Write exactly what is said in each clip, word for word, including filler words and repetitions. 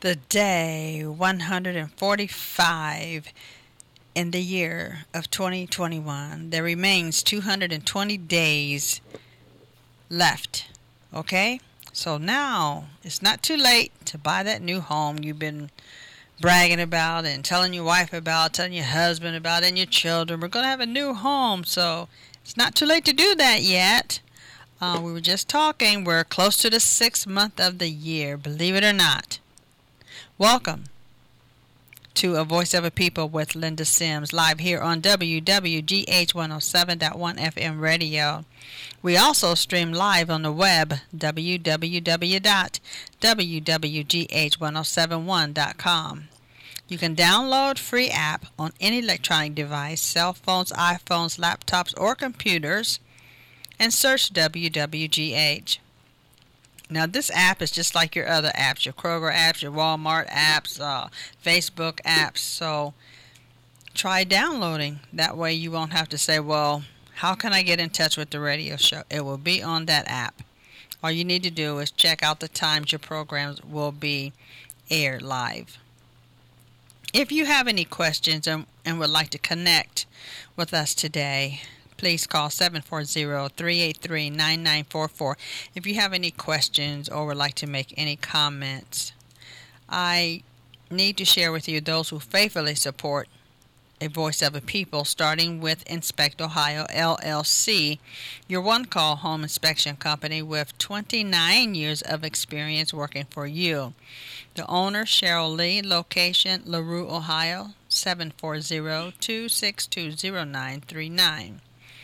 The day one hundred forty-five in the year of twenty twenty-one. There remains two hundred twenty days left. Okay? So now it's not too late to buy that new home you've been bragging about and telling your wife about, telling your husband about, and your children. We're going to have a new home, so it's not too late to do that yet. Uh, we were just talking. We're close to the sixth month of the year, believe it or not. Welcome to A Voice of a People with Linda Sims, live here on W W G H one oh seven point one F M radio. We also stream live on the web, w w w dot w w g h one oh seven one dot com. You can download free app on any electronic device, cell phones, iPhones, laptops, or computers, and search W W G H. Now, this app is just like your other apps, your Kroger apps, your Walmart apps, uh, Facebook apps. So try downloading. That way you won't have to say, well, how can I get in touch with the radio show? It will be on that app. All you need to do is check out the times your programs will be aired live. If you have any questions and, and would like to connect with us today, please call seven four zero, three eight three, nine nine four four if you have any questions or would like to make any comments. I need to share with you those who faithfully support A Voice of a People, starting with Inspect Ohio, L L C, your one-call home inspection company with twenty-nine years of experience working for you. The owner, Cheryl Lee, location, LaRue, Ohio, seven four zero, two six two, zero nine three nine.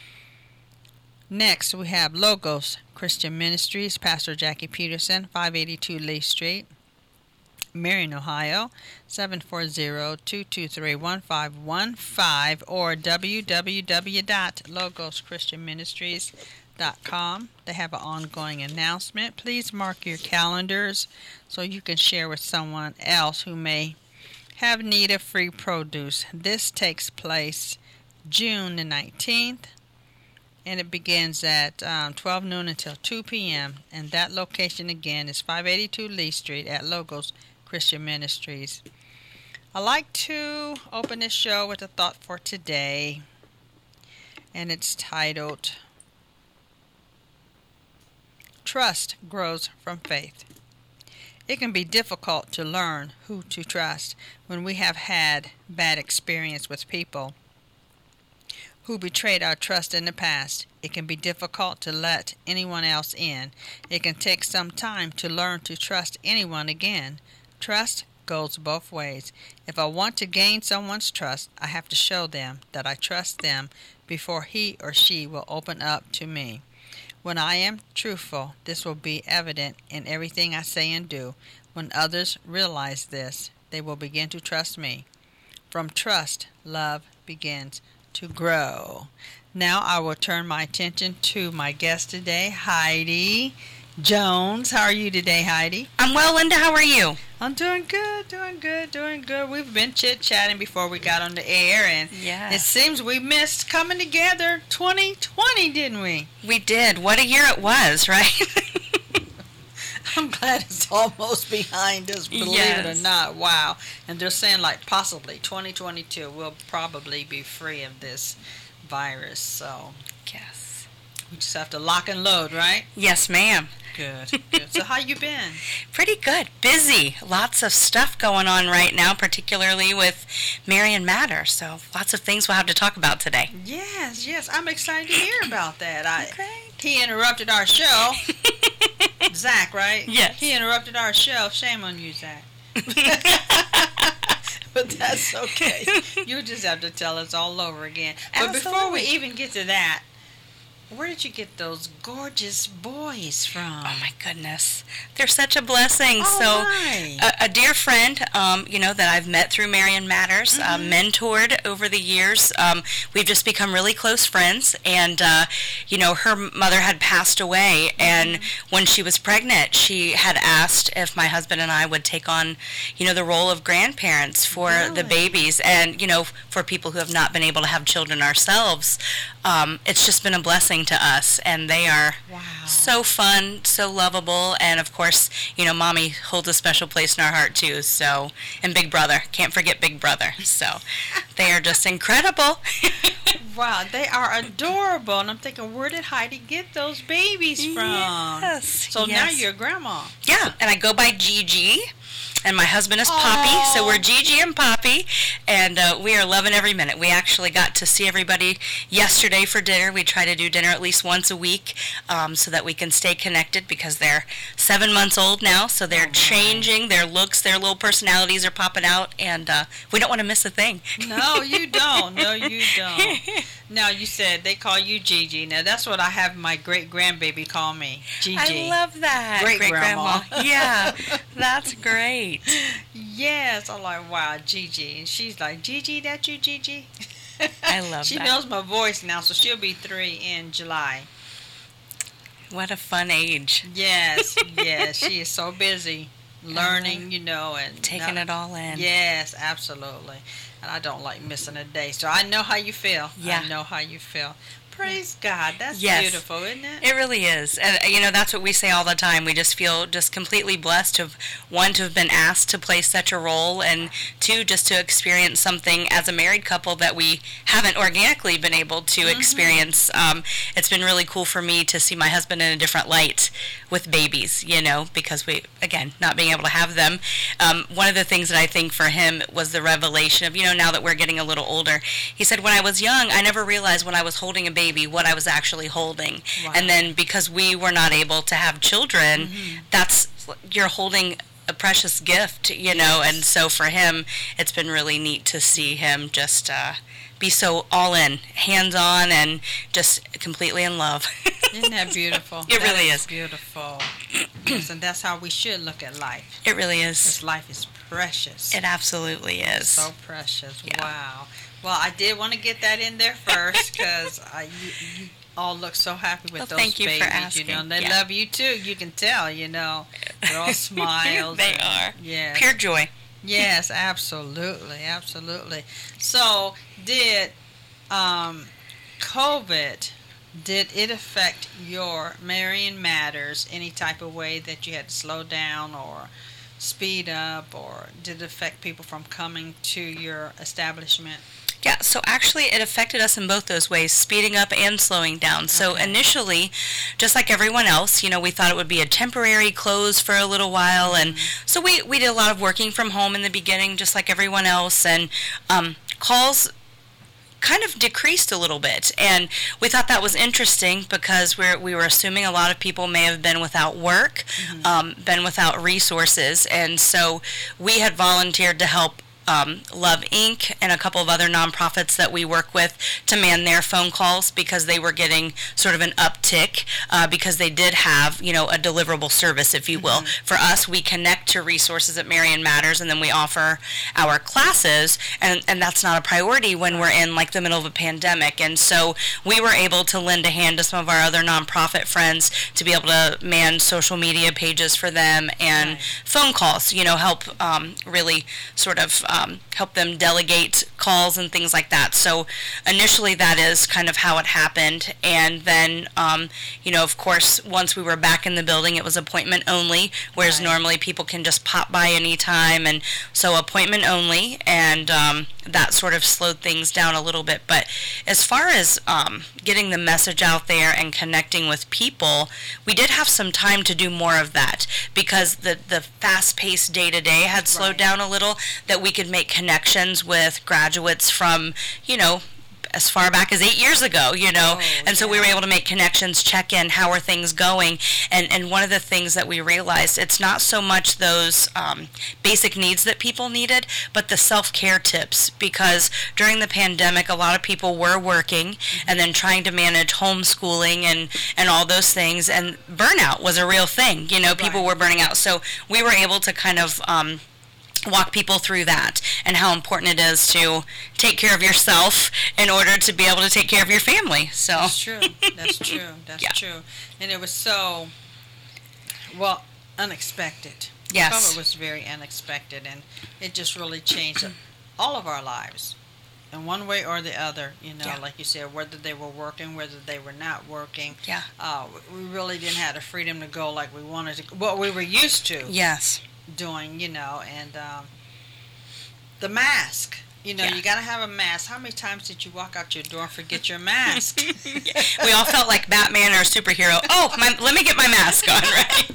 Next, we have Logos Christian Ministries, Pastor Jackie Peterson, five eighty-two Lee Street, Marion, Ohio, seven four zero, two two three, one five one five, or w w w dot logos christian ministries dot com. They have an ongoing announcement. Please mark your calendars so you can share with someone else who may have need of free produce. This takes place June the nineteenth. And it begins at um, twelve noon until two p.m. And that location again is five eighty-two Lee Street at Logos Christian Ministries. I like to open this show with a thought for today. And it's titled, Trust Grows from Faith. It can be difficult to learn who to trust when we have had bad experience with people who betrayed our trust in the past. It can be difficult to let anyone else in. It can take some time to learn to trust anyone again. Trust goes both ways. If I want to gain someone's trust, I have to show them that I trust them before he or she will open up to me. When I am truthful, this will be evident in everything I say and do. When others realize this, they will begin to trust me. From trust, love begins to grow. Now I will turn my attention to my guest today, Heidi Jones. How are you today, Heidi? I'm well, Linda. How are you? I'm doing good, doing good, doing good. We've been chit-chatting before we got on the air, and yes. It seems we missed coming together twenty twenty, didn't we? We did. What a year it was, right? I'm glad it's almost behind us, believe yes. it or not. Wow. And they're saying like possibly twenty twenty-two we'll probably be free of this virus. So yes. We just have to lock and load, right? Yes, ma'am. Good. Good. So how you been? Pretty good. Busy. Lots of stuff going on right now, particularly with Marion Matter. So lots of things we'll have to talk about today. Yes, yes. I'm excited to hear about that. I, okay. He interrupted our show. Zach, right? Yes. He interrupted our show. Shame on you, Zach. But that's okay. You just have to tell us all over again. But Absolutely. Before we even get to that, where did you get those gorgeous boys from? Oh, my goodness. They're such a blessing. Oh, so, my. a, a dear friend, um, you know, that I've met through Marion Matters, mm-hmm. uh, mentored over the years. Um, we've just become really close friends. And, uh, you know, her mother had passed away. And mm-hmm. when she was pregnant, she had asked if my husband and I would take on, you know, the role of grandparents for really? the babies. And, you know, for people who have not been able to have children ourselves, um, it's just been a blessing blessing to us, and they are Wow. so fun, so lovable, and of course, you know, Mommy holds a special place in our heart too. So, and Big Brother, can't forget Big Brother. So, they are just incredible. Wow, they are adorable. And I'm thinking, where did Heidi get those babies from? Yes. So yes. now you're a grandma. Yeah, and I go by Gigi, and my husband is Poppy, Aww. so we're Gigi and Poppy, and uh, we are loving every minute. We actually got to see everybody yesterday for dinner. We try to do dinner at least once a week um, so that we can stay connected, because they're seven months old now, so they're Oh, changing. Their looks, their little personalities are popping out, and uh, we don't want to miss a thing. No, you don't. No, you don't. Now, you said they call you Gigi. Now, that's what I have my great-grandbaby call me, Gigi. I love that. Great-grandma. Yeah, that's great. Yes, I'm like, wow, Gigi. And she's like, Gigi, that you, Gigi? I love she that. knows my voice now, so she'll be three in July. What a fun age. Yes, yes. She is so busy learning, you know, and Taking no- it all in. Yes, absolutely. And I don't like missing a day. So I know how you feel. Yeah. I know how you feel. Praise God. That's Yes. beautiful, isn't it? It really is. And, you know, that's what we say all the time. We just feel just completely blessed to have, one, to have been asked to play such a role, and two, just to experience something as a married couple that we haven't organically been able to Mm-hmm. experience. Um, it's been really cool for me to see my husband in a different light with babies, you know, because we, again, not being able to have them. Um, one of the things that I think for him was the revelation of, you know, now that we're getting a little older, he said, when I was young, I never realized when I was holding a baby what I was actually holding. Wow. And then because we were not able to have children, Mm-hmm. that's, you're holding a precious gift, you know, and so for him, it's been really neat to see him just uh, be so all in, hands on, and just completely in love. Isn't that beautiful? It That really is. beautiful. Yes, and that's how we should look at life. It really Because is. life is precious. It absolutely is. So precious. Yeah. Wow. Well, I did want to get that in there first because you, you all look so happy with Well, those thank you for babies. asking. You know, and they Yeah. love you too. You can tell. You know, they're all smiles. They and- are. Yeah. Pure joy. Yes, absolutely, absolutely. So, did um, COVID, did it affect your Marion Matters any type of way that you had to slow down or speed up, or did it affect people from coming to your establishment? Yeah, so actually it affected us in both those ways, speeding up and slowing down. So Okay. initially, just like everyone else, you know, we thought it would be a temporary close for a little while, and so we, we did a lot of working from home in the beginning, just like everyone else, and um, calls kind of decreased a little bit, and we thought that was interesting because we're, we were assuming a lot of people may have been without work, um, been without resources, and so we had volunteered to help um, Love Incorporated and a couple of other nonprofits that we work with to man their phone calls because they were getting sort of an uptick uh, because they did have, you know, a deliverable service, if you will. For us, we connect to resources at Marion Matters, and then we offer our classes, and, and that's not a priority when we're in like the middle of a pandemic. And so we were able to lend a hand to some of our other nonprofit friends to be able to man social media pages for them and Right. phone calls, you know, help um, really sort of um, help them delegate calls and things like that. So initially that is kind of how it happened. And then, um, you know, of course, once we were back in the building, it was appointment only, whereas Right. normally people can just pop by anytime. And so appointment only, and um, that sort of slowed things down a little bit. But as far as um, getting the message out there and connecting with people, we did have some time to do more of that because the, the fast-paced day-to-day had slowed Right. down a little, that we could make connections with graduates from, you know, as far back as eight years ago, you know, Oh, and so we were yeah. able to make connections, check in, how are things going, and, and one of the things that we realized, it's not so much those um, basic needs that people needed, but the self-care tips, because during the pandemic, a lot of people were working and then trying to manage homeschooling and, and all those things, and burnout was a real thing, you know, people Right. were burning out, so we were able to kind of um, walk people through that and how important it is to take care of yourself in order to be able to take care of your family. So That's true. That's true. That's Yeah. true. And it was so, well, unexpected. Yes. COVID was very unexpected, and it just really changed all of our lives. in one way or the other, you know, Yeah. like you said, whether they were working, whether they were not working. Yeah. Uh, we really didn't have the freedom to go like we wanted to, what we were used to Yes. doing, you know, and um, the mask. You know, Yeah. you got to have a mask. How many times did you walk out your door and forget your mask? We all felt like Batman or a superhero. Oh, my, let me get my mask on,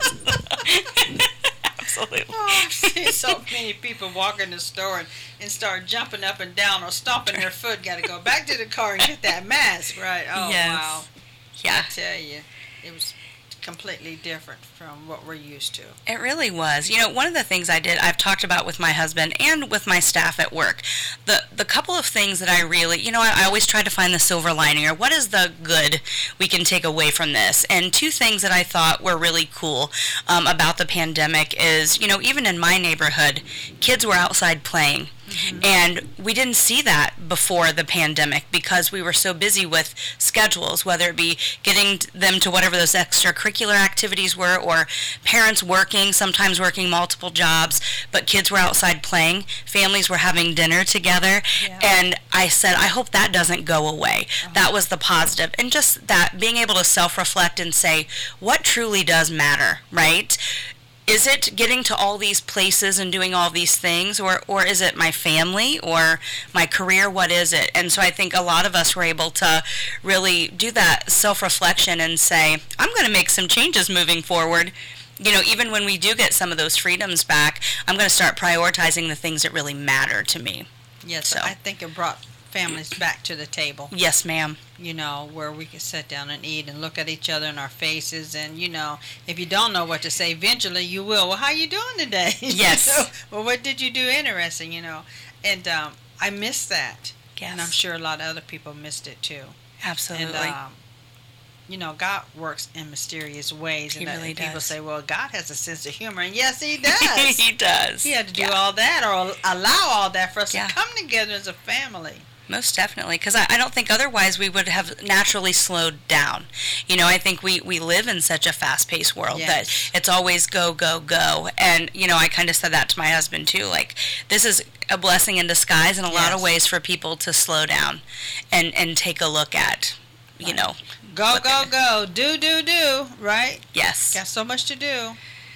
right? Absolutely. Oh, I've seen so many people walk in the store and, and start jumping up and down or stomping their foot. Got to go back to the car and get that mask, right? Oh, Yes. wow. Yeah. I tell you, it was completely different from what we're used to. It really was. You know, one of the things I did, I've talked about with my husband and with my staff at work, the the couple of things that I really, you know, I, I always try to find the silver lining, or what is the good we can take away from this. And two things that I thought were really cool um, about the pandemic is, you know, even in my neighborhood, kids were outside playing. Mm-hmm. And we didn't see that before the pandemic because we were so busy with schedules, whether it be getting them to whatever those extracurricular activities were, or parents working, sometimes working multiple jobs, but kids were outside playing, families were having dinner together, yeah. And I said, I hope that doesn't go away. Uh-huh. That was the positive. And just that, being able to self-reflect and say, what truly does matter, right? Is it getting to all these places and doing all these things, or, or is it my family or my career? What is it? And so I think a lot of us were able to really do that self-reflection and say, I'm going to make some changes moving forward. You know, even when we do get some of those freedoms back, I'm going to start prioritizing the things that really matter to me. Yes, so. I think it brought families back to the table. Yes, ma'am. You know, where we could sit down and eat and look at each other in our faces. And, you know, if you don't know what to say, eventually you will. Well, how you doing today? Yes. You know? Well, what did you do interesting, you know? And um, I missed that. Yes. And I'm sure a lot of other people missed it, too. Absolutely. And, um, you know, God works in mysterious ways. He and really people does. say, well, God has a sense of humor. And yes, he does. He does. He had to do yeah. all that or allow all that for us yeah. to come together as a family. Most definitely, because I, I don't think otherwise we would have naturally slowed down. You know, I think we, we live in such a fast-paced world yes. that it's always go, go, go. And, you know, I kind of said that to my husband, too. Like, this is a blessing in disguise in a yes. lot of ways for people to slow down and, and take a look at, you right. know. Go, go, go. Do, do, do. Right? Yes. Got so much to do.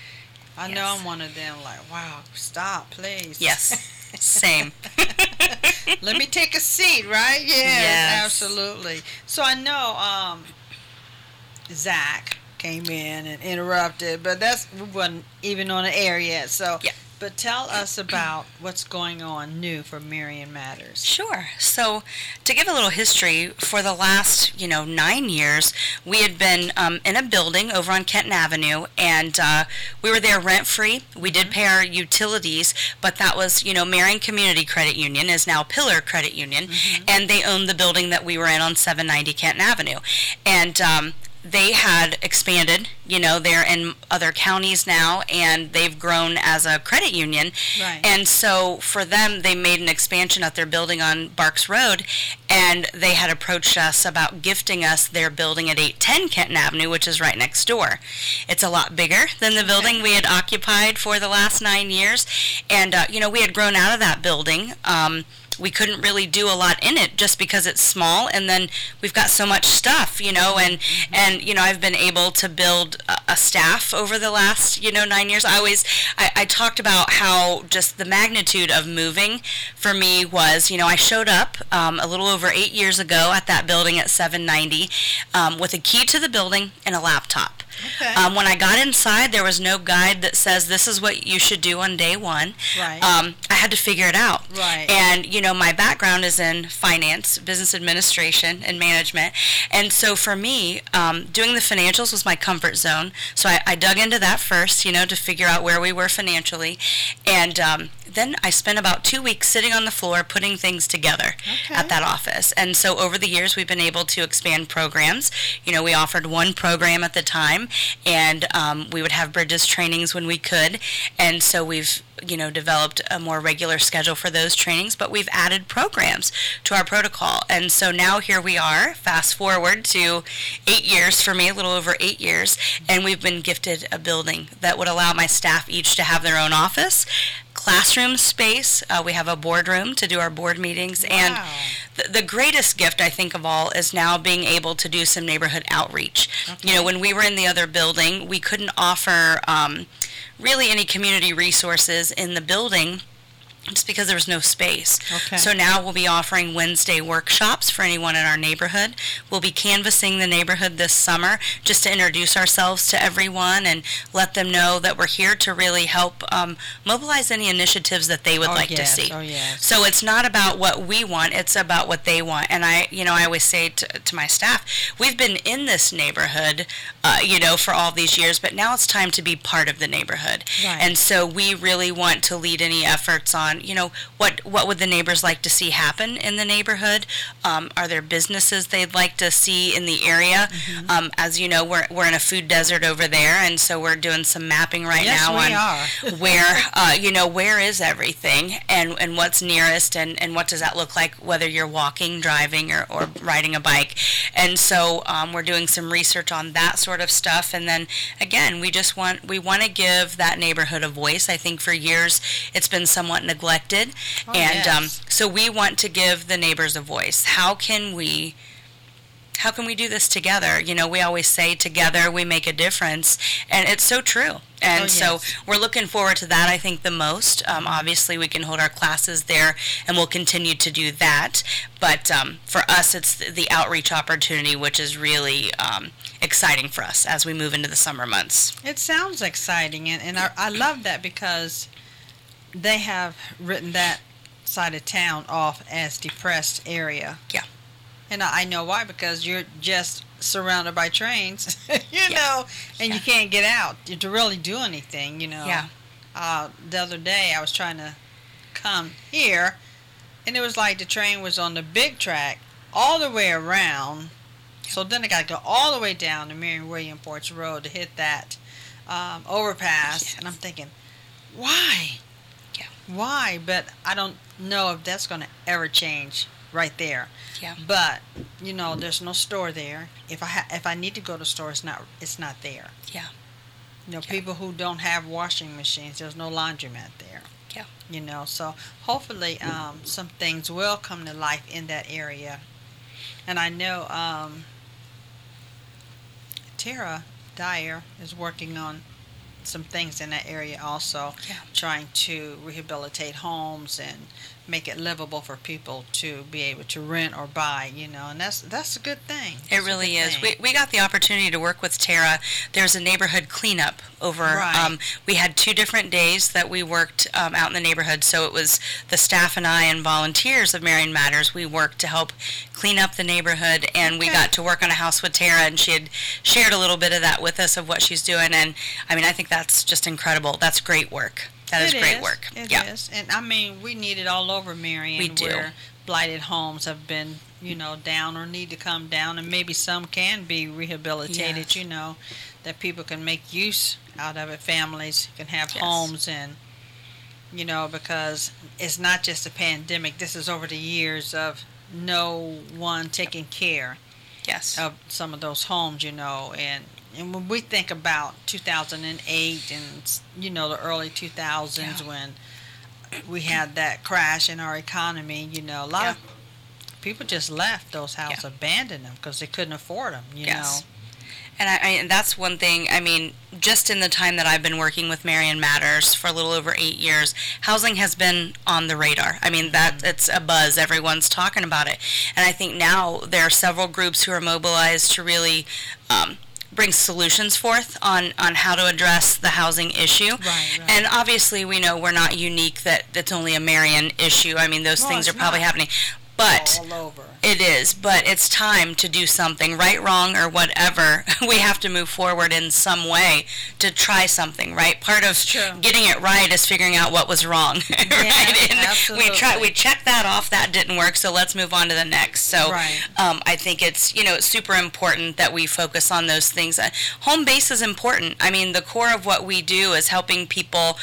I yes. know I'm one of them, like, wow, stop, please. Yes. Same. Let me take a seat, right? Yes, yes. absolutely. So I know um, Zach came in and interrupted, but that's we wasn't even on the air yet. So, yeah. But tell us about what's going on new for Marion Matters. Sure. So, to give a little history, for the last, you know, nine years, we had been um, in a building over on Kenton Avenue, and uh, we were there rent-free. We did pay our utilities, but that was, you know, Marion Community Credit Union is now Pillar Credit Union, mm-hmm. and they owned the building that we were in on seven ninety Kenton Avenue. And um, they had expanded, you know, they're in other counties now, and they've grown as a credit union. Right. And so for them, they made an expansion at their building on Barks Road, and they had approached us about gifting us their building at eight ten Kenton Avenue, which is right next door. It's a lot bigger than the building we had occupied for the last nine years. And, uh, you know, we had grown out of that building. Um, we couldn't really do a lot in it just because it's small, and then we've got so much stuff, you know, and, mm-hmm. and you know, I've been able to build a, a staff over the last, you know, nine years. I always, I, I talked about how just the magnitude of moving for me was, you know, I showed up um, a little over eight years ago at that building at seven ninety um, with a key to the building and a laptop. Okay. Um, when I got inside, there was no guide that says this is what you should do on day one. Right. Um, I had to figure it out. Right. And, you know, my background is in finance, business administration, and management. And so for me, um, doing the financials was my comfort zone. So I, I dug into that first, you know, to figure out where we were financially. And um, then I spent about two weeks sitting on the floor putting things together okay. at that office. And so over the years, we've been able to expand programs. You know, we offered one program at the time, and um, we would have Bridges trainings when we could. And so we've, you know, developed a more regular schedule for those trainings, but we've added programs to our protocol. And so now here we are, fast forward to eight years for me, a little over eight years, and we've been gifted a building that would allow my staff each to have their own office, classroom space. Uh, we have a boardroom to do our board meetings. Wow. And the, the greatest gift, I think, of all is now being able to do some neighborhood outreach. Okay. You know, when we were in the other building, we couldn't offer um, really any community resources in the building just because there was no space. Okay. So now we'll be offering Wednesday workshops for anyone in our neighborhood. We'll be canvassing the neighborhood this summer just to introduce ourselves to everyone and let them know that we're here to really help um, mobilize any initiatives that they would Oh, like yes. to see. Oh, yes. So it's not about what we want, it's about what they want. And I, you know, I always say to, to my staff, we've been in this neighborhood, uh, you know, for all these years, but now it's time to be part of the neighborhood. Right. And so we really want to lead any efforts on, you know, what what would the neighbors like to see happen in the neighborhood? Um, are there businesses they'd like to see in the area? Mm-hmm. Um, as you know, we're we're in a food desert over there, and so we're doing some mapping right Yes, now we on are. where uh, you know where is everything and and what's nearest and and what does that look like, whether you're walking, driving, or or riding a bike. And so um, we're doing some research on that sort of stuff. And then again, we just want we want to give that neighborhood a voice. I think for years it's been somewhat neglected. Oh, and yes. um, so we want to give the neighbors a voice. How can we how can we do this together? You know, we always say together we make a difference, and it's so true. And Oh, yes. so we're looking forward to that, I think, the most. Um, obviously, we can hold our classes there, and we'll continue to do that. But um, for us, it's the, the outreach opportunity, which is really um, exciting for us as we move into the summer months. It sounds exciting, and, and I, I love that because they have written that side of town off as depressed area. Yeah. And I I know why, because you're just surrounded by trains, you Yeah. know, and Yeah. you can't get out to really do anything, you know. Yeah. Uh, the other day I was trying to come here, and it was like the train was on the big track all the way around. So then I got to go all the way down to Marion William Ports Road to hit that um, overpass. Yes. And I'm thinking, why? Yeah. Why? But I don't know if that's going to ever change right there. Yeah. But you know, there's no store there. If I ha- if I need to go to the store, it's not it's not there. Yeah. You know, Yeah. people who don't have washing machines, there's no laundromat there. Yeah. You know, so hopefully um, some things will come to life in that area. And I know um, Tara Dyer is working on some things in that area also, Yeah. trying to rehabilitate homes and make it livable for people to be able to rent or buy, you know, and that's that's a good thing. It It's a really good is. thing. We, we got the opportunity to work with Tara. There's a neighborhood cleanup over. Right. Um, we had two different days that we worked um, out in the neighborhood. So it was the staff and I and volunteers of Marion Matters. We worked to help clean up the neighborhood, and we Okay. got to work on a house with Tara, and she had shared a little bit of that with us of what she's doing. And I mean, I think that's just incredible. That's great work. That is It great work. It yeah. is. And I mean, we need it all over Marion, We do. where blighted homes have been, you know, down or need to come down, and maybe some can be rehabilitated, Yes. you know, that people can make use out of it. Families can have Yes. homes, and, you know, because it's not just a pandemic. This is over the years of no one taking care Yes. of some of those homes, you know, and and when we think about two thousand eight and, you know, the early two thousands, Yeah. when we had that crash in our economy, you know, a lot Yeah. of people just left those houses, Yeah. abandoned them because they couldn't afford them, you Yes. know. And I, I, and that's one thing, I mean, just in the time that I've been working with Marion Matters for a little over eight years, housing has been on the radar. I mean, that it's a buzz. Everyone's talking about it. And I think now there are several groups who are mobilized to really um, bring solutions forth on, on how to address the housing issue. Right, right. And obviously we know we're not unique, that it's only a Marion issue. I mean, those No, things are it's probably not. happening. But All over. it is, but it's time to do something, right, wrong, or whatever. We have to move forward in some way to try something, right? Part of True. getting it right is figuring out what was wrong, right? And absolutely. we try, we checked that off. That didn't work, so let's move on to the next. So, Right. um, I think it's you know it's super important that we focus on those things. Uh, Home base is important. I mean, the core of what we do is helping people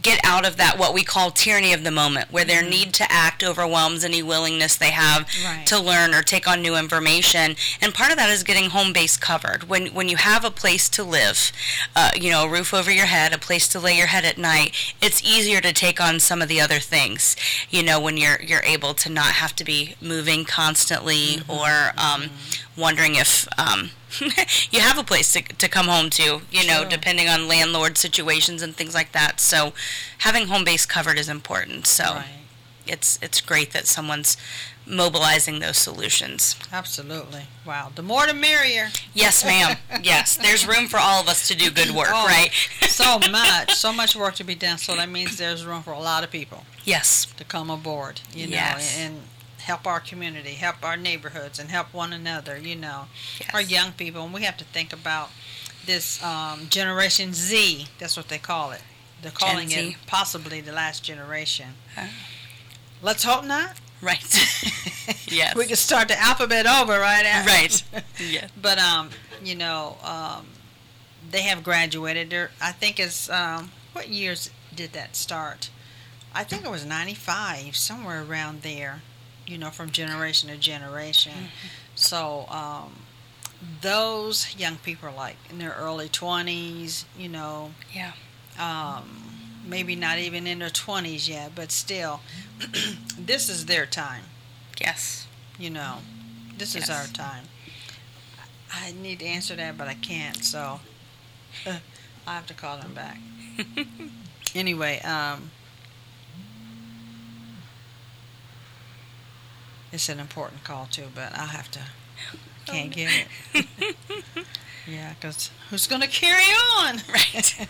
get out of that what we call tyranny of the moment, where their need to act overwhelms any willingness they have Right. to learn or take on new information. And part of that is getting home base covered. When when you have a place to live, uh, you know, a roof over your head, a place to lay your head at night, it's easier to take on some of the other things. You know, when you're you're able to not have to be moving constantly Mm-hmm. or um, wondering if um, you have a place to to come home to. You know, Sure. depending on landlord situations and things like that. So, having home base covered is important. So, Right. it's it's great that someone's mobilizing those solutions. Absolutely. Wow. The more the merrier. Yes, ma'am. Yes, there's room for all of us to do good work, Oh, right? So much. So much work to be done. So that means there's room for a lot of people Yes. to come aboard, you know, Yes. and help our community, help our neighborhoods, and help one another, you know, Yes. our young people. And we have to think about this um, Generation Z. That's what they call it. They're calling Gen it Z. possibly the last generation. Oh. Let's hope not. Right. Yes. We can start the alphabet over right after. Right. Yes. But um, you know, um, they have graduated. They're, I think it's um, what years did that start? I think it was ninety-five, somewhere around there. You know, from generation to generation. Mm-hmm. So um, those young people are like in their early twenties. You know, Yeah. um, maybe not even in their twenties yet, but still, this is their time. Yes. You know, this is Yes. our time. I need to answer that, but I can't, so uh, I have to call them back. Anyway, um, it's an important call too, but I'll have to, can't get it. Yeah, because who's going to carry on? Right.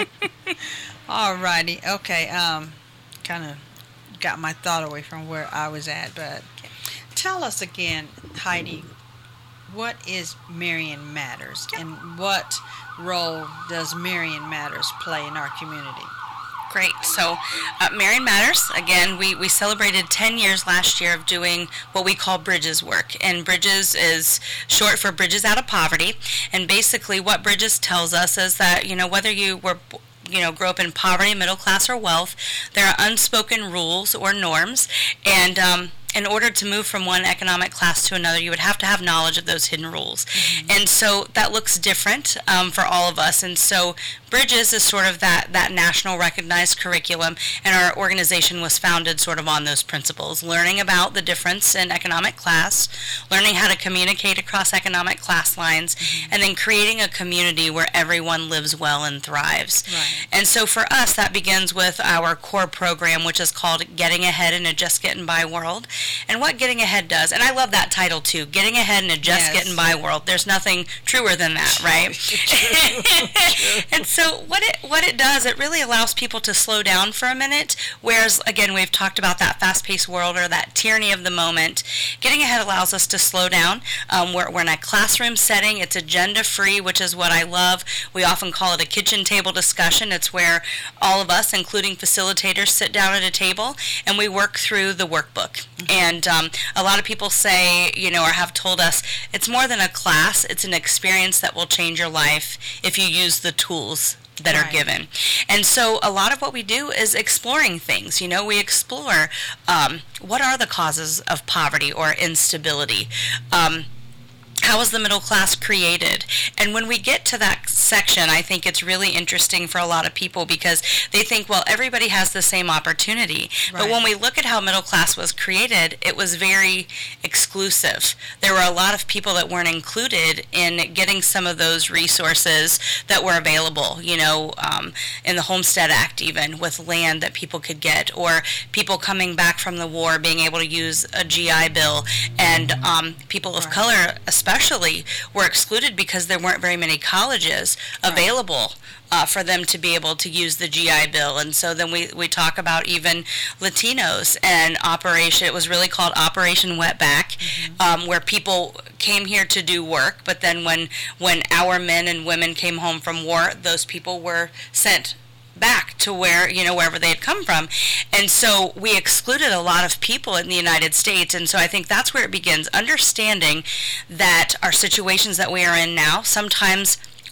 All righty, okay, um, kind of got my thought away from where I was at, but tell us again, Heidi, what is Marion Matters, and what role does Marion Matters play in our community? Great. So, uh, Marion Matters, again, we, we celebrated ten years last year of doing what we call Bridges work. And Bridges is short for Bridges Out of Poverty. And basically what Bridges tells us is that, you know, whether you were you know, grow up in poverty, middle class, or wealth, there are unspoken rules or norms, and um, in order to move from one economic class to another, you would have to have knowledge of those hidden rules. Mm-hmm. And so that looks different um, for all of us. And so Bridges is sort of that, that national recognized curriculum, and our organization was founded sort of on those principles, learning about the difference in economic class, learning how to communicate across economic class lines, mm-hmm. and then creating a community where everyone lives well and thrives. Right. And so for us, that begins with our core program, which is called Getting Ahead in a Just Getting By World. And what Getting Ahead does, and I love that title too, Getting Ahead in a Just Yes. Getting By World. There's nothing truer than that, right? And so what it what it does, it really allows people to slow down for a minute, whereas, again, we've talked about that fast-paced world or that tyranny of the moment. Getting Ahead allows us to slow down. Um, we're, we're in a classroom setting. It's agenda-free, which is what I love. We often call it a kitchen table discussion. It's where all of us, including facilitators, sit down at a table and we work through the workbook. Mm-hmm. And um, a lot of people say, you know, or have told us, it's more than a class. It's an experience that will change your life if you use the tools that Right. are given. And so a lot of what we do is exploring things. You know, we explore um, what are the causes of poverty or instability. Um, How was the middle class created? And when we get to that section, I think it's really interesting for a lot of people because they think, well, everybody has the same opportunity. Right. But when we look at how middle class was created, it was very exclusive. There were a lot of people that weren't included in getting some of those resources that were available, you know, um, in the Homestead Act even, with land that people could get, or people coming back from the war being able to use a G I Bill, and um, people of Right. color especially were excluded because there weren't very many colleges available uh, for them to be able to use the G I Bill. And so then we, we talk about even Latinos and Operation, it was really called Operation Wetback, mm-hmm. um, where people came here to do work, but then when, when our men and women came home from war, those people were sent back to where, you know, wherever they had come from. And so we excluded a lot of people in the United States. And so I think that's where it begins, understanding that our situations that we are in now sometimes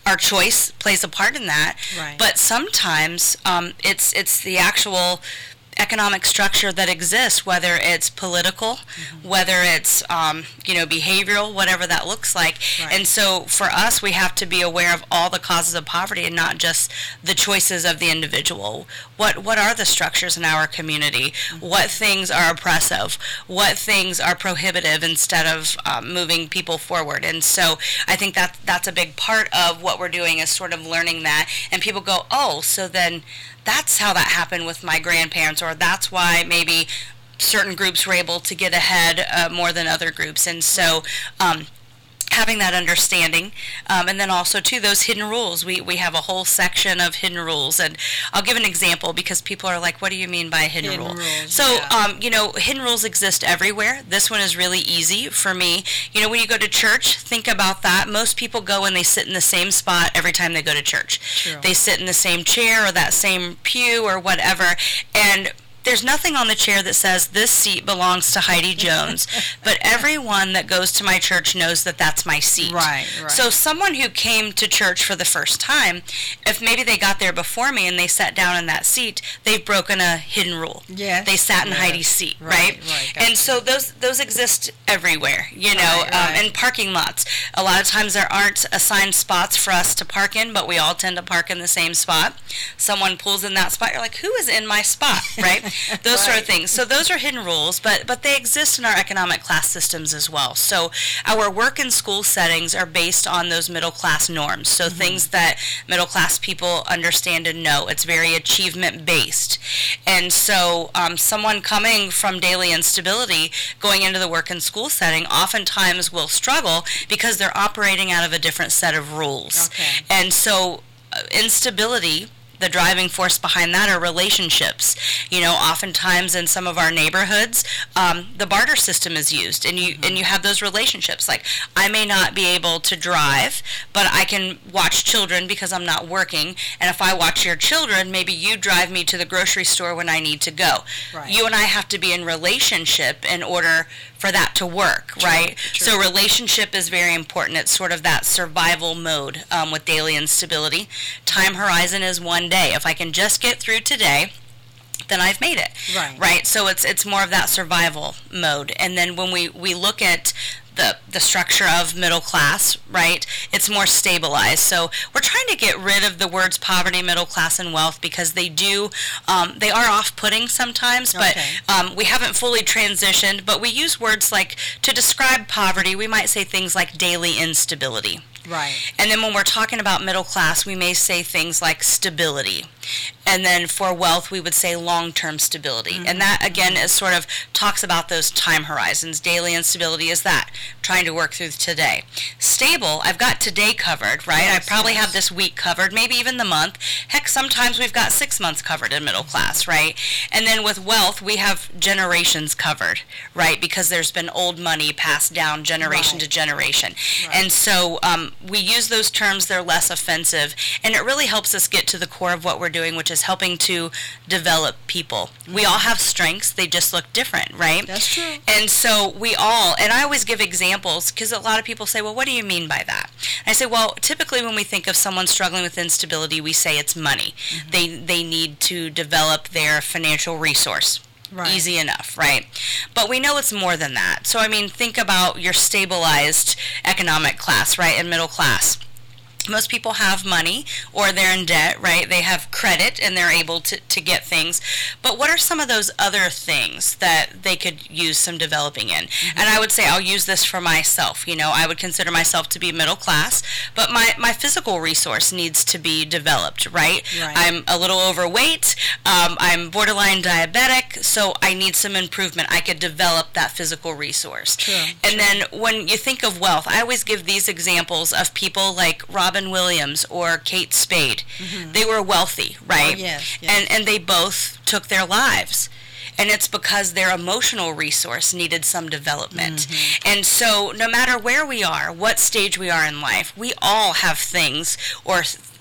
our choice plays a part in that. Right. But sometimes um, it's it's the actual economic structure that exists, whether it's political, mm-hmm. whether it's um, you know behavioral, whatever that looks like. Right. And so for us, we have to be aware of all the causes of poverty and not just the choices of the individual. What what are the structures in our community? Mm-hmm. What things are oppressive? What things are prohibitive instead of um, moving people forward? And so I think that that's a big part of what we're doing, is sort of learning that. And people go, oh, so then that's how that happened with my grandparents, or that's why maybe certain groups were able to get ahead uh, more than other groups. And so um, having that understanding, um, and then also, too, those hidden rules. We we have a whole section of hidden rules, and I'll give an example because people are like, what do you mean by a hidden, hidden rule? Rules, so, yeah. um, you know, hidden rules exist everywhere. This one is really easy for me. You know, when you go to church, think about that. Most people go and they sit in the same spot every time they go to church. True. They sit in the same chair or that same pew or whatever, and there's nothing on the chair that says this seat belongs to Heidi Jones, but everyone that goes to my church knows that that's my seat. Right, right. So someone who came to church for the first time, if maybe they got there before me and they sat down in that seat, they've broken a hidden rule. Yes. They sat in yes. Heidi's seat, right? Right. right And so those those exist everywhere, you know, right, right. Um, in parking lots. A lot of times there aren't assigned spots for us to park in, but we all tend to park in the same spot. Someone pulls in that spot, you're like, who is in my spot, right? Those right. sort of things. So those are hidden rules, but but they exist in our economic class systems as well. So our work and school settings are based on those middle class norms. So mm-hmm. things that middle class people understand and know. It's very achievement based. And so um, someone coming from daily instability going into the work and school setting oftentimes will struggle because they're operating out of a different set of rules. Okay. And so uh, instability, the driving force behind that are relationships. You know, oftentimes in some of our neighborhoods, um, the barter system is used, and you mm-hmm. and you have those relationships. Like, I may not be able to drive, but I can watch children because I'm not working. And if I watch your children, maybe you drive me to the grocery store when I need to go. Right. You and I have to be in relationship in order for that to work, True. right? True. So relationship is very important. It's sort of that survival mode um, with daily instability. Time horizon is one day. If I can just get through today, then I've made it. Right. Right. So it's it's more of that survival mode. And then when we, we look at the the structure of middle class, right, it's more stabilized. So we're trying to get rid of the words poverty, middle class, and wealth because they do um, they are off-putting sometimes, but okay. um, we haven't fully transitioned. But we use words like, to describe poverty, we might say things like daily instability. Right. And then when we're talking about middle class, we may say things like stability. And then for wealth, we would say long-term stability. Mm-hmm. And that, again, is sort of talks about those time horizons. Daily instability is that, trying to work through today. Stable, I've got today covered, right? Yes, I probably yes. have this week covered, maybe even the month. Heck, sometimes we've got six months covered in middle class, right? And then with wealth, we have generations covered, right? Because there's been old money passed down generation Right. to generation. Right. And so um, we use those terms, they're less offensive, and it really helps us get to the core of what we're doing, which is helping to develop people. Mm-hmm. We all have strengths, they just look different, right? That's true. And so we all, and I always give examples, because a lot of people say, well, what do you mean by that? And I say, well, typically when we think of someone struggling with instability, we say it's money. Mm-hmm. They, they need to develop their financial resource. Right. Easy enough, right? But we know it's more than that. So, I mean, think about your stabilized economic class, right, and middle class. Most people have money or they're in debt, right? They have credit and they're able to, to get things. But what are some of those other things that they could use some developing in? Mm-hmm. And I would say I'll use this for myself. You know, I would consider myself to be middle class, but my, my physical resource needs to be developed, right? Right. I'm a little overweight. Um, I'm borderline diabetic, so I need some improvement. I could develop that physical resource. True, and true. then when you think of wealth, I always give these examples of people like Rob Robin Williams or Kate Spade. Mm-hmm. They were wealthy, right? Oh, yes, yes. And and they both took their lives. And it's because their emotional resource needed some development. Mm-hmm. And so no matter where we are, what stage we are in life, we all have things or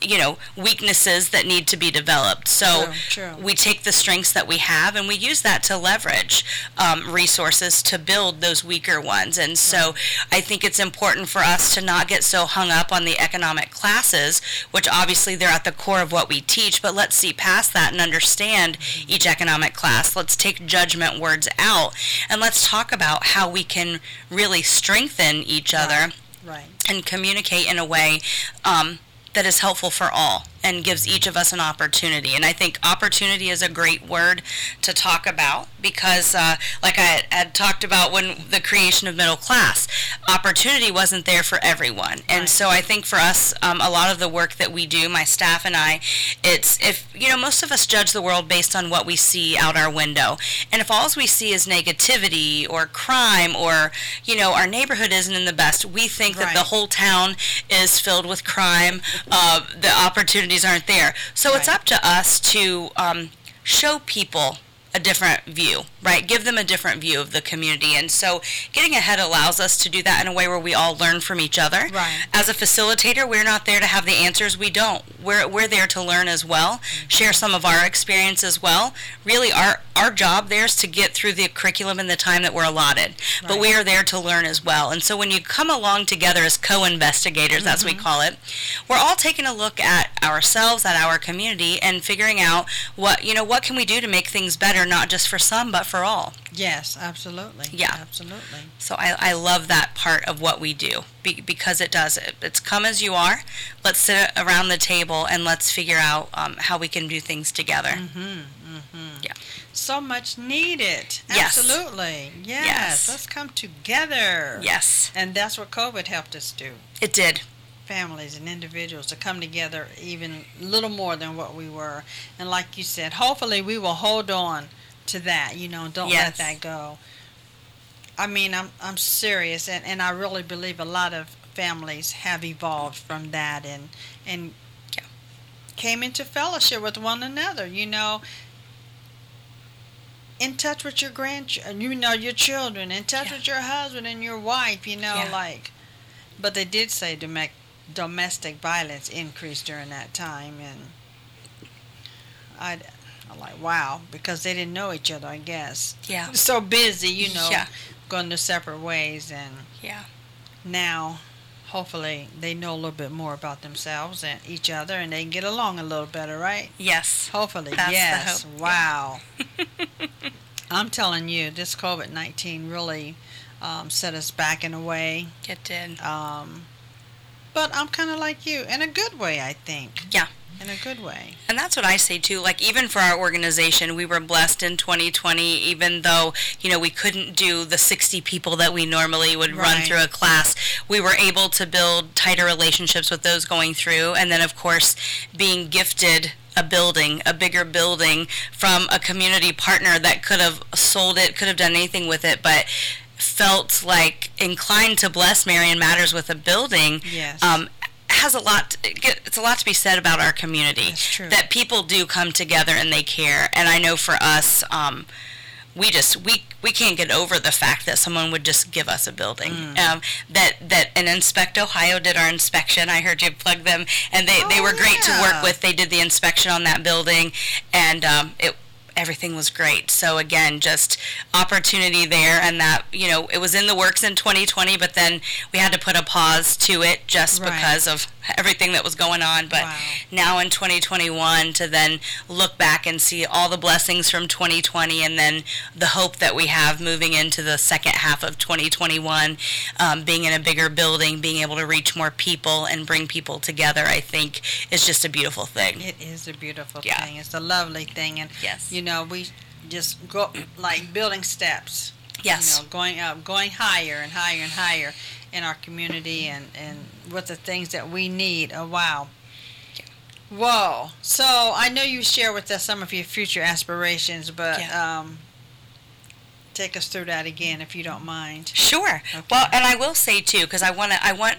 you know, weaknesses that need to be developed. So True, true. we take the strengths that we have and we use that to leverage um, resources to build those weaker ones. And so I think it's important for us to not get so hung up on the economic classes, which obviously they're at the core of what we teach, but let's see past that and understand each economic class. Let's take judgment words out and let's talk about how we can really strengthen each other Right. and communicate in a way um, that is helpful for all and gives each of us an opportunity. And I think opportunity is a great word to talk about because, uh, like I had, had talked about when the creation of middle class, opportunity wasn't there for everyone. And Right. so I think for us, um, a lot of the work that we do, my staff and I, it's if, you know, most of us judge the world based on what we see out our window. And if all we see is negativity or crime or, you know, our neighborhood isn't in the best, we think that Right. the whole town is filled with crime, uh, the opportunities aren't there. So it's Right. up to us to um, show people a different view, right? Give them a different view of the community. And so getting ahead allows us to do that in a way where we all learn from each other. Right. As a facilitator, we're not there to have the answers. We don't. We're, we're there to learn as well, share some of our experience as well. Really, our, our job there is to get through the curriculum in the time that we're allotted. But Right. we are there to learn as well. And so when you come along together as co-investigators, as we call it, we're all taking a look at ourselves, at our community, and figuring out what, you know, what can we do to make things better, not just for some, but for all. Yes, absolutely. Yeah. Absolutely. So I, I love that part of what we do be, because it does it. It's come as you are. Let's sit around the table and let's figure out um, how we can do things together. Mm-hmm. Mm-hmm. Yeah. So much needed. Yes. Absolutely. Yes. Yes. Let's come together. Yes, And that's what COVID helped us do. it did. Families and individuals to come together even a little more than what we were. And like you said, hopefully we will hold on to that, you know, don't Yes. let that go. I mean, I'm I'm serious, and, and I really believe a lot of families have evolved from that and and Yeah. came into fellowship with one another, you know, in touch with your grandchildren, you know, your children, in touch Yeah. with your husband and your wife, you know, Yeah. like, but they did say domestic domestic violence increased during that time, and I, I'm like, wow, because they didn't know each other, I guess. Yeah. So busy, you know, Yeah. going their separate ways, and Yeah. now, hopefully, they know a little bit more about themselves and each other, and they can get along a little better, right? Yes. Hopefully, That's the yes. hope, Wow. I'm telling you, this COVID nineteen really um, set us back in a way. It did. Um, but I'm kind of like you, in a good way, I think. Yeah. In a good way. And that's what I say too. Like even for our organization, we were blessed in twenty twenty, even though, you know, we couldn't do the sixty people that we normally would run Right. through a class. We were able to build tighter relationships with those going through. And then of course, being gifted a building, a bigger building from a community partner that could have sold it, could have done anything with it, but felt like inclined to bless Marian Matters with a building. Yes. Um, has a lot. It's a lot to be said about our community. That's true. That people do come together and they care. And I know for us, um, we just we we can't get over the fact that someone would just give us a building. Mm. Um, that that and Inspect Ohio did our inspection. I heard you plug them, and they, they Oh, were great to yeah. work with. They did the inspection on that building, and um, it. Everything was great. So again, just opportunity there, and that, you know, it was in the works in twenty twenty, but then we had to put a pause to it just Right. because of everything that was going on. But Wow. now in twenty twenty-one, to then look back and see all the blessings from twenty twenty, and then the hope that we have moving into the second half of twenty twenty-one, um, being in a bigger building, being able to reach more people and bring people together, I think is just a beautiful thing. It is a beautiful Yeah. thing. It's a lovely thing. And, Yes. you know, we just go, like, building steps. Yes. You know, going up, going higher and higher and higher in our community and, and with the things that we need. Oh, wow. Whoa. So I know you share with us some of your future aspirations, but Yeah. um, take us through that again if you don't mind. Sure. Okay. Well, and I will say too, because I want to, I want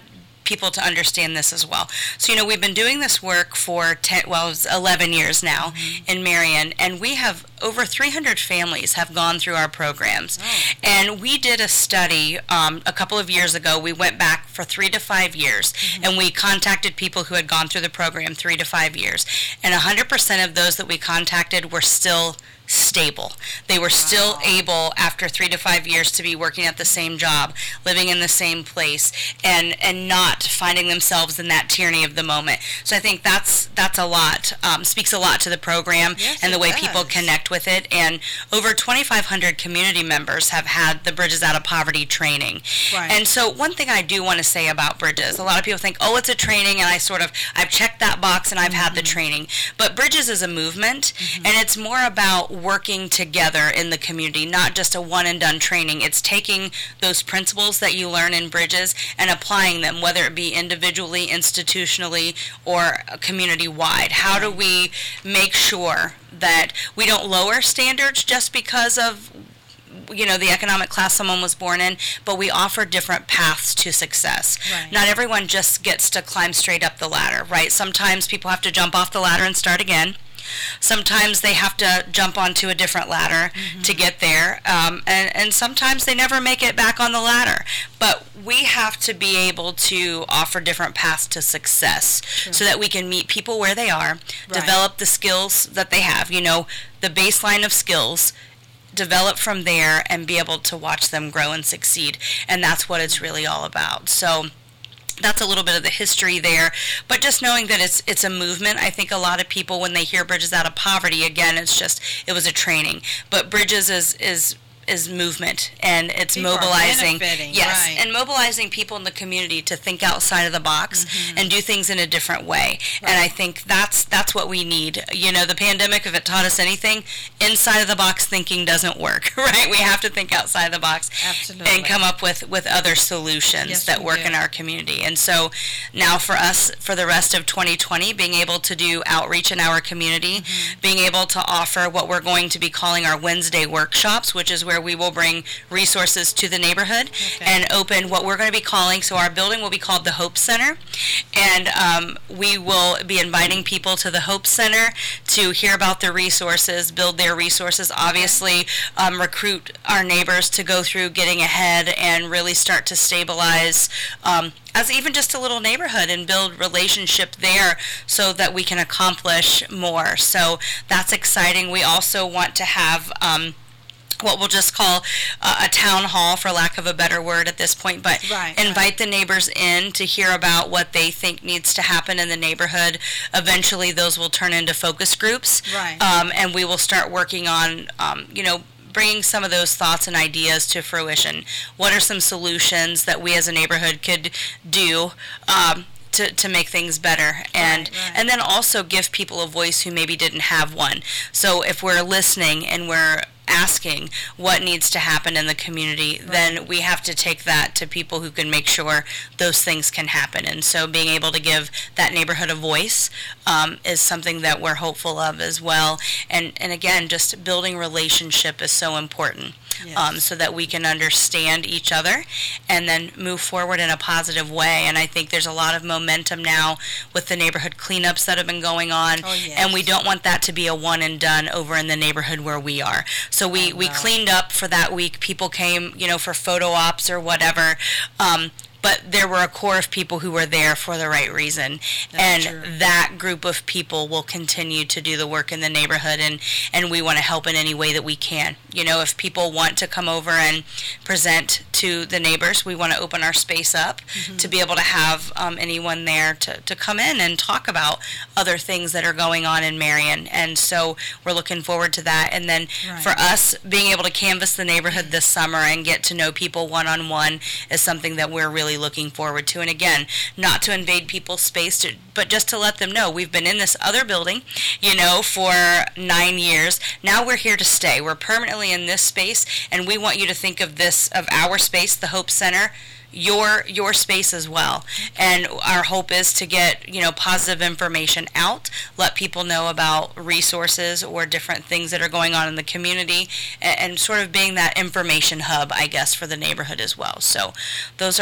people to understand this as well. So, you know, we've been doing this work for ten, well, it's eleven years now mm-hmm. in Marion, and we have over three hundred families have gone through our programs. Oh. And we did a study um, a couple of years ago. We went back for three to five years, mm-hmm. and we contacted people who had gone through the program three to five years. And one hundred percent of those that we contacted were still stable. They were still wow. able, after three to five years, to be working at the same job, living in the same place, and and not finding themselves in that tyranny of the moment. So I think that's that's a lot, um, speaks a lot to the program yes, and the way does. people connect with it. And over twenty-five hundred community members have had the Bridges Out of Poverty training. Right. And so one thing I do want to say about Bridges, a lot of people think, oh, it's a training, and I sort of, I've checked that box and I've mm-hmm. had the training. But Bridges is a movement, mm-hmm. and it's more about working together in the community, not just a one and done training. It's taking those principles that you learn in Bridges and applying them, whether it be individually, institutionally, or community wide. How do we make sure that we don't lower standards just because of, you know, the economic class someone was born in, but we offer different paths to success. Right. Not everyone just gets to climb straight up the ladder, right? Sometimes people have to jump off the ladder and start again. Sometimes they have to jump onto a different ladder mm-hmm. to get there, um, and, and sometimes they never make it back on the ladder. But we have to be able to offer different paths to success sure. so that we can meet people where they are, right. develop the skills that they have, you know, the baseline of skills, develop from there, and be able to watch them grow and succeed. And that's what it's really all about. So that's a little bit of the history there, but just knowing that it's it's a movement. I think a lot of people, when they hear Bridges Out of Poverty, again, it's just, it was a training. But Bridges is is is movement, and it's people mobilizing, yes, right. and mobilizing people in the community to think outside of the box mm-hmm. and do things in a different way. Right. And I think that's that's what we need. You know, the pandemic, if it taught us anything, inside of the box thinking doesn't work, right? We have to think outside of the box Absolutely. and come up with, with other solutions yes, that work do. in our community. And so now for us, for the rest of twenty twenty, being able to do outreach in our community, mm-hmm. being able to offer what we're going to be calling our Wednesday workshops, which is where we will bring resources to the neighborhood okay. and open what we're going to be calling, so our building will be called the Hope Center, and um, we will be inviting people to the Hope Center to hear about their resources, build their resources, obviously um, recruit our neighbors to go through getting ahead and really start to stabilize um, as even just a little neighborhood and build relationship there so that we can accomplish more. So that's exciting. We also want to have um, what we'll just call uh, a town hall, for lack of a better word at this point, but right, invite right. the neighbors in to hear about what they think needs to happen in the neighborhood. Eventually those will turn into focus groups, right. um, and we will start working on, um, you know, bringing some of those thoughts and ideas to fruition. What are some solutions that we as a neighborhood could do um, to, to make things better, and right, right. and then also give people a voice who maybe didn't have one. So if we're listening and we're asking what needs to happen in the community, right. then we have to take that to people who can make sure those things can happen. And so being able to give that neighborhood a voice um, is something that we're hopeful of as well. And, and again, just building relationship is so important. Yes. Um, so that we can understand each other and then move forward in a positive way. And I think there's a lot of momentum now with the neighborhood cleanups that have been going on. Oh, yes. And we don't want that to be a one and done over in the neighborhood where we are. So we, oh, we wow. cleaned up for that week. People came, you know, for photo ops or whatever. Um, but there were a core of people who were there for the right reason. That's and true. That group of people will continue to do the work in the neighborhood, and, and we want to help in any way that we can. You know, if people want to come over and present to the neighbors, we want to open our space up mm-hmm. to be able to have um, anyone there to, to come in and talk about other things that are going on in Marion. And so we're looking forward to that. And then right. for us, being able to canvass the neighborhood this summer and get to know people one-on-one is something that we're really looking forward to. And again, not to invade people's space, to, but just to let them know we've been in this other building, you know, for nine years. Now we're here to stay. We're permanently in this space, and we want you to think of this, of our space, the Hope Center, your your space as well. And our hope is to get, you know, positive information out, let people know about resources or different things that are going on in the community, and, and sort of being that information hub, I guess, for the neighborhood as well. So those are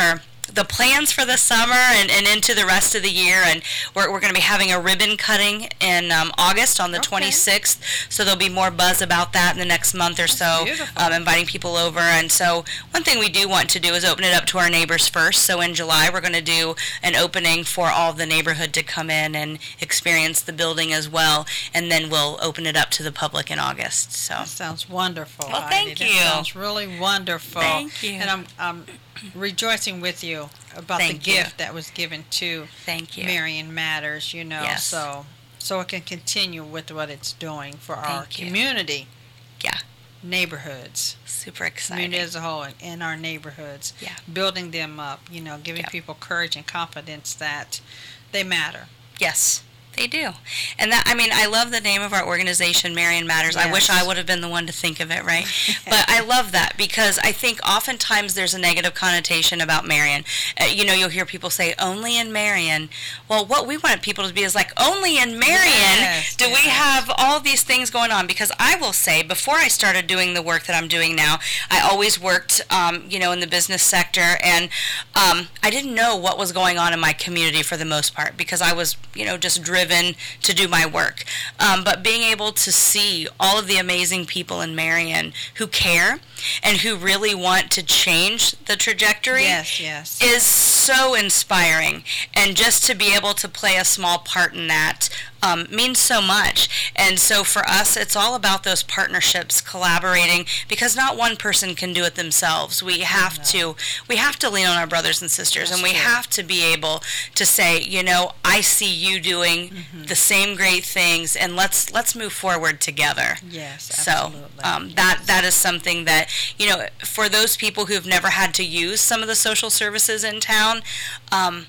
the plans for the summer and, and into the rest of the year. And we're, we're going to be having a ribbon cutting in um, August on the Okay. twenty-sixth. So there'll be more buzz about that in the next month or That's so, beautiful. um, inviting people over. And so one thing we do want to do is open it up to our neighbors first. So in July, we're going to do an opening for all of the neighborhood to come in and experience the building as well. And then we'll open it up to the public in August. So. That sounds wonderful. Well, Heidi. thank That you. sounds really wonderful. Thank you. And I'm, I'm rejoicing with you about Thank the you. gift that was given to Thank you. Marion Matters, you know, Yes. so so it can continue with what it's doing for our Thank you. community. Yeah. Neighborhoods. Super exciting. Community as a whole and in our neighborhoods. Yeah. Building them up, you know, giving Yep. people courage and confidence that they matter. Yes, they do. And that, I mean, I love the name of our organization, Marion Matters. I wish Yes. I would have been the one to think of it, right? But I love that because I think oftentimes there's a negative connotation about Marion. Uh, you know, you'll hear people say, only in Marion. Well, what we want people to be is like, only in Marion Yes, do we yes. have all these things going on. Because I will say, before I started doing the work that I'm doing now, I always worked, um, you know, in the business sector. And um, I didn't know what was going on in my community for the most part because I was, you know, just driven to do my work. Um, but being able to see all of the amazing people in Marion who care and who really want to change the trajectory Yes, yes. is so inspiring. And just to be able to play a small part in that um, means so much. And so for us, it's all about those partnerships, collaborating, because not one person can do it themselves. We have No. to we have to lean on our brothers and sisters, That's and we true. have to be able to say, you know, I see you doing Mm-hmm. the same great things, and let's let's move forward together. Yes, So absolutely. um, that that is something that, you know, for those people who've never had to use some of the social services in town, um,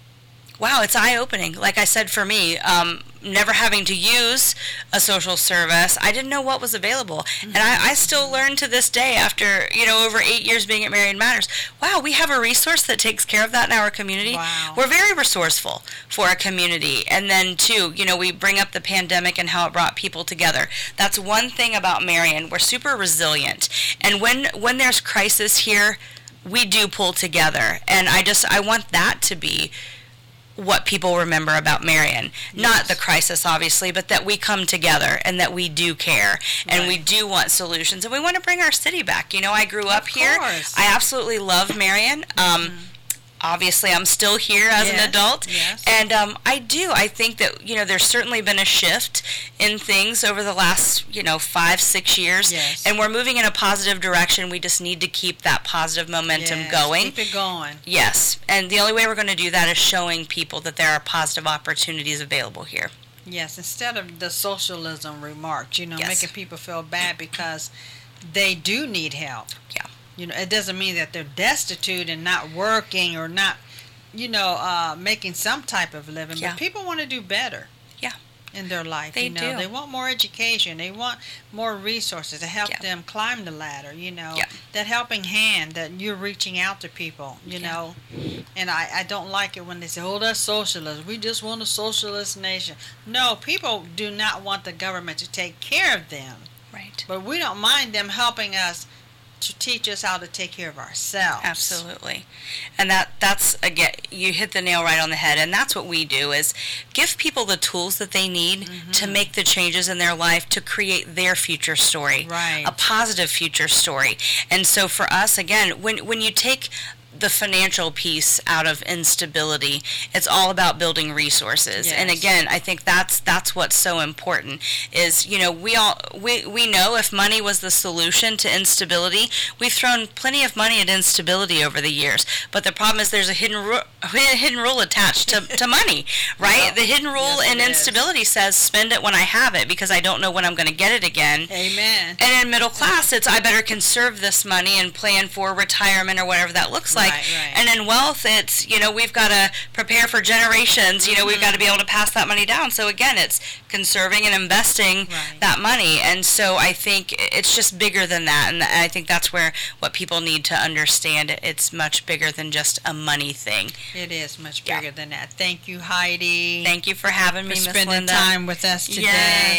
wow, it's eye-opening. Like I said, for me, um, never having to use a social service, I didn't know what was available. And I, I still learn to this day after, you know, over eight years being at Marion Matters, wow, we have a resource that takes care of that in our community. Wow. We're very resourceful for our community. And then, too, you know, we bring up the pandemic and how it brought people together. That's one thing about Marion. We're super resilient. And when, when there's crisis here, we do pull together. And I just, I want that to be what people remember about Marion. Not Yes. the crisis, obviously, but that we come together and that we do care and Right. we do want solutions and we want to bring our city back. You know, I grew up Of here. course. I absolutely love Marion. Um, Obviously, I'm still here as Yes, an adult. yes. And um, I do. I think that, you know, there's certainly been a shift in things over the last, you know, five, six years. Yes. And we're moving in a positive direction. We just need to keep that positive momentum Yes, going. Keep it going. Yes, and the only way we're going to do that is showing people that there are positive opportunities available here. Yes, instead of the socialism remarks, you know, Yes. making people feel bad because they do need help. Yeah. You know, it doesn't mean that they're destitute and not working or not, you know, uh, making some type of living. Yeah. But people want to do better. Yeah. In their life, They you know, do. they want more education. They want more resources to help Yeah. them climb the ladder. You know, Yeah. that helping hand that you're reaching out to people. You Yeah. know, and I, I don't like it when they say, "Oh, that's socialism. We just want a socialist nation." No, people do not want the government to take care of them, Right. but we don't mind them helping us to teach us how to take care of ourselves. Absolutely. And that that's again, you hit the nail right on the head, and that's what we do is give people the tools that they need Mm-hmm. to make the changes in their life to create their future story. Right. A positive future story. And so for us, again, when when you take the financial piece out of instability, it's all about building resources. And Yes. again, I think that's that's what's so important is, you know, we all we, we know if money was the solution to instability, we've thrown plenty of money at instability over the years. But the problem is there's a hidden ru- hidden rule attached to, to money, right? Yeah. The hidden rule Yes, in it is. instability says spend it when I have it because I don't know when I'm going to get it again. Amen. And in middle class, it's I better conserve this money and plan for retirement or whatever that looks like. Right, right. And in wealth, it's, you know, we've got to prepare for generations. You know, we've got to be able to pass that money down. So again, it's conserving and investing Right. that money. And so I think it's just bigger than that. And I think that's where what people need to understand. It's much bigger than just a money thing. It is much Yeah. bigger than that. Thank you, Heidi. Thank you for having me, for Miss spending Linda. time with us today. Yes.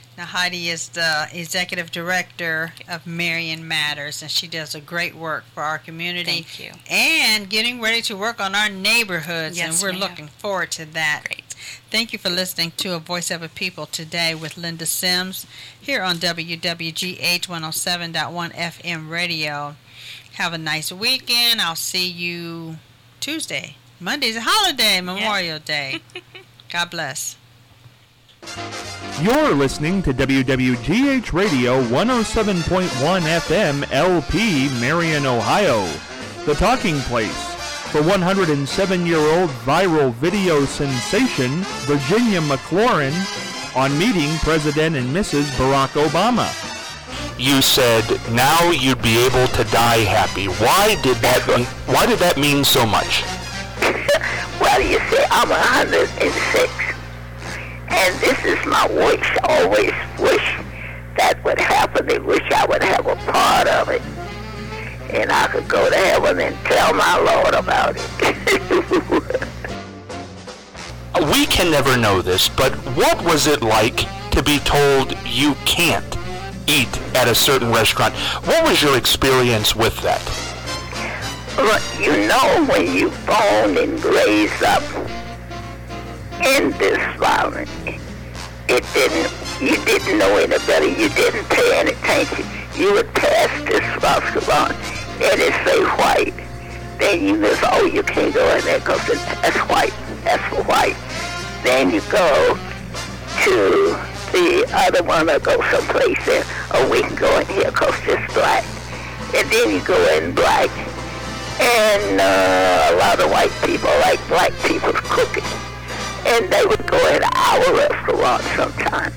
Now, Heidi is the executive director of Marion Matters, and she does a great work for our community. Thank you. And getting ready to work on our neighborhoods, yes, and we're ma'am. looking forward to that. Great. Thank you for listening to A Voice of a People today with Linda Sims here on W W G H one oh seven point one F M radio. Have a nice weekend. I'll see you Tuesday. Monday's a holiday, Memorial yeah. Day. God bless. You're listening to W W G H Radio one oh seven point one F M L P, Marion, Ohio, the talking place for one hundred seven-year-old viral video sensation Virginia McLaurin on meeting President and Missus Barack Obama. You said now you'd be able to die happy. Why did that mean, why did that mean so much? Well, you see, I'm one hundred six. And this is my wish. I always wish that would happen. I wish I would have a part of it. And I could go to heaven and tell my Lord about it. We can never know this, but what was it like to be told you can't eat at a certain restaurant? What was your experience with that? Well, you know, when you born and raised up in this environment, it didn't, you didn't know any better. You didn't pay any attention. You would pass this restaurant and it say white. Then you just, oh, you can't go in there because that's white. That's for white. Then you go to the other one or go someplace there. Oh, we can go in here because it's black. And then you go in black. And uh, a lot of white people like black people's cooking. And they would go in our restaurant sometimes.